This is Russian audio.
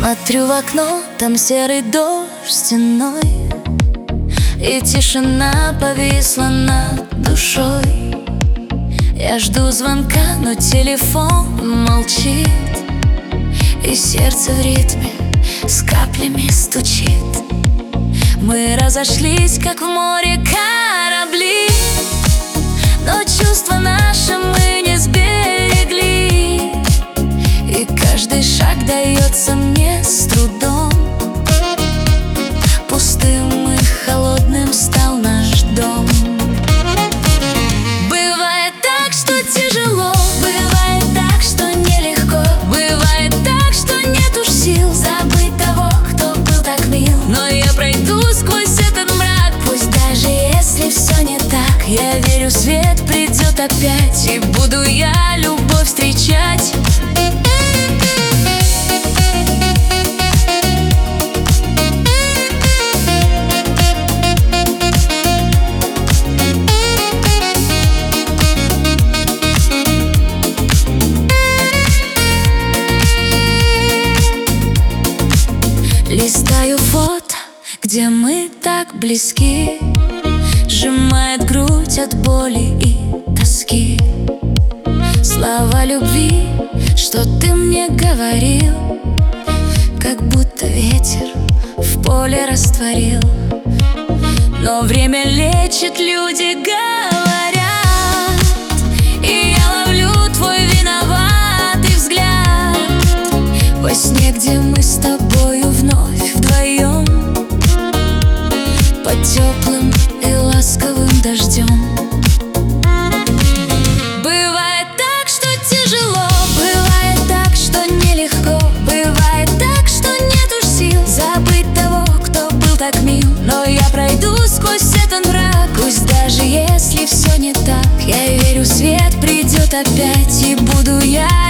Смотрю в окно, там серый дождь стеной, и тишина повисла над душой. Я жду звонка, но телефон молчит, и сердце в ритме с каплями стучит. Мы разошлись, как в море корабли, но чувства наши мы не сберегли, и каждый шаг дается мне с трудом. Пустым и холодным стал наш дом. Бывает так, что тяжело, бывает так, что нелегко, бывает так, что нет уж сил забыть того, кто был так мил. Но я пройду сквозь этот мрак, пусть даже если все не так. Я верю, свет придет опять, и буду я любовь встречать. Листаю фото, где мы так близки, сжимает грудь от боли и тоски. Слова любви, что ты мне говорил, как будто ветер в поле растворил. Но время лечит, люди говорят, и я ловлю твой виноватый взгляд во сне, где мы с тобою вновь вдвоем, под теплым и ласковым дождем. Бывает так, что тяжело, бывает так, что нелегко, бывает так, что нет уж сил забыть того, кто был так мил. Но я пройду сквозь этот мрак, пусть даже если все не так. Я верю, свет придет опять, и буду я